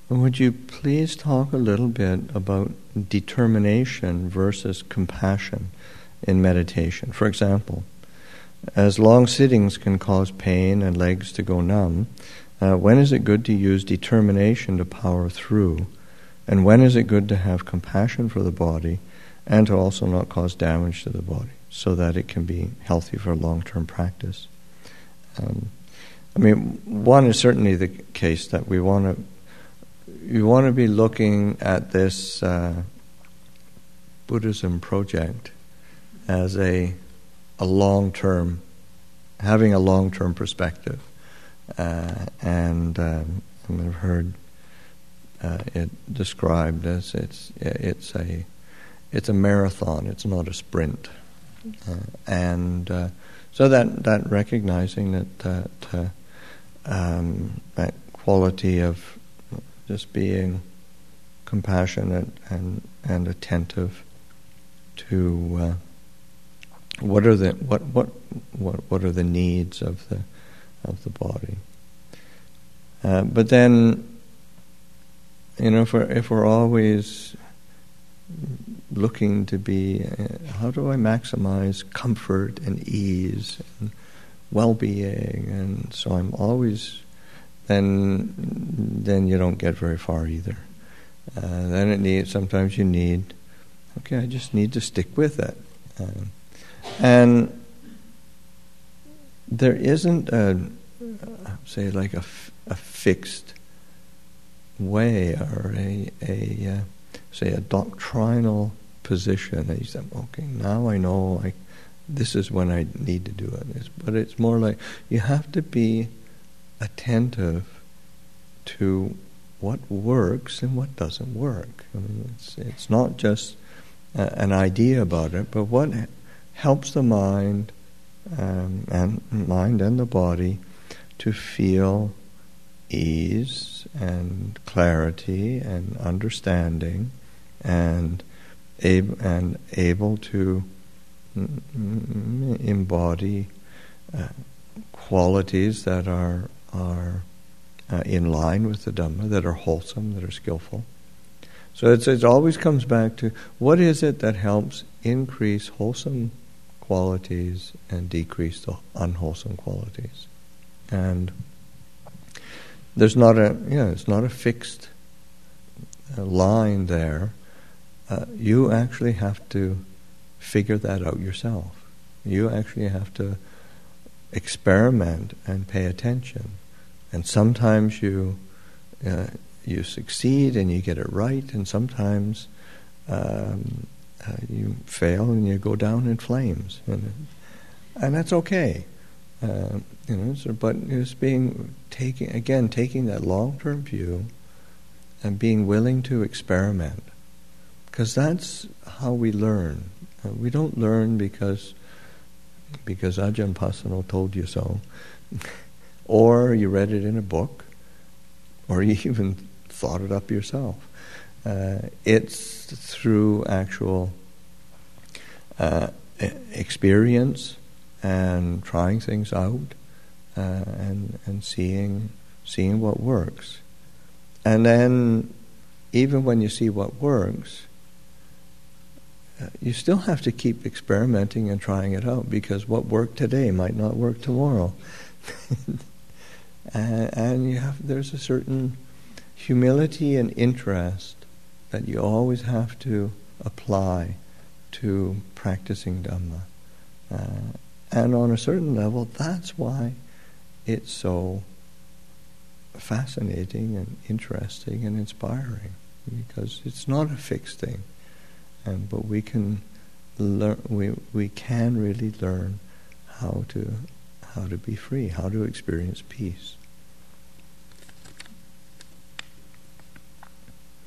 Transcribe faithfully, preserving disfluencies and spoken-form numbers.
would you please talk a little bit about determination versus compassion in meditation? For example, as long sittings can cause pain and legs to go numb, uh, when is it good to use determination to power through? And when is it good to have compassion for the body and to also not cause damage to the body so that it can be healthy for long-term practice? Um, I mean, one is certainly the case that we want to you want to be looking at this uh, Buddhism project as a a long-term, having a long-term perspective, uh, and um, I've heard uh, it described as it's it's a it's a marathon. It's not a sprint, uh, and uh, so that that recognizing that that uh, um, that quality of just being compassionate and and attentive to uh, what are the what what what what are the needs of the of the body. Uh, but then, you know, if we're if we're always looking to be, uh, how do I maximize comfort and ease and well-being, and so I'm always, then then you don't get very far either. Uh, then it needs, sometimes you need, okay, I just need to stick with it. Um, and there isn't a, say, like a, f- a fixed way or a, a uh, say, a doctrinal position that you say, okay, now I know I, this is when I need to do it. It's, but it's more like you have to be attentive to what works and what doesn't work. I mean, it's it's not just uh, an idea about it, but what helps the mind um, and mind and the body to feel ease and clarity and understanding and ab- and able to mm, embody uh, qualities that are are uh, in line with the Dhamma, that are wholesome, that are skillful. So it's, it always comes back to what is it that helps increase wholesome qualities and decrease the unwholesome qualities. And there's not a yeah, it's not a fixed uh, line there. Uh, you actually have to figure that out yourself. You actually have to experiment and pay attention. And sometimes you uh, you succeed and you get it right, and sometimes um, uh, you fail and you go down in flames, and, and that's okay. Uh, you know, so, but it's being taking again taking that long-term view and being willing to experiment, because that's how we learn. Uh, we don't learn because because Ajahn Pasanno told you so, or you read it in a book, or you even thought it up yourself. Uh, it's through actual uh, experience and trying things out uh, and and seeing seeing what works. And then, even when you see what works, uh, you still have to keep experimenting and trying it out, because what worked today might not work tomorrow. and, and you have there's a certain humility and interest that you always have to apply to practicing Dhamma. Uh, and on a certain level, that's why it's so fascinating and interesting and inspiring, because it's not a fixed thing, and but we can learn. We we can really learn how to how to be free, how to experience peace.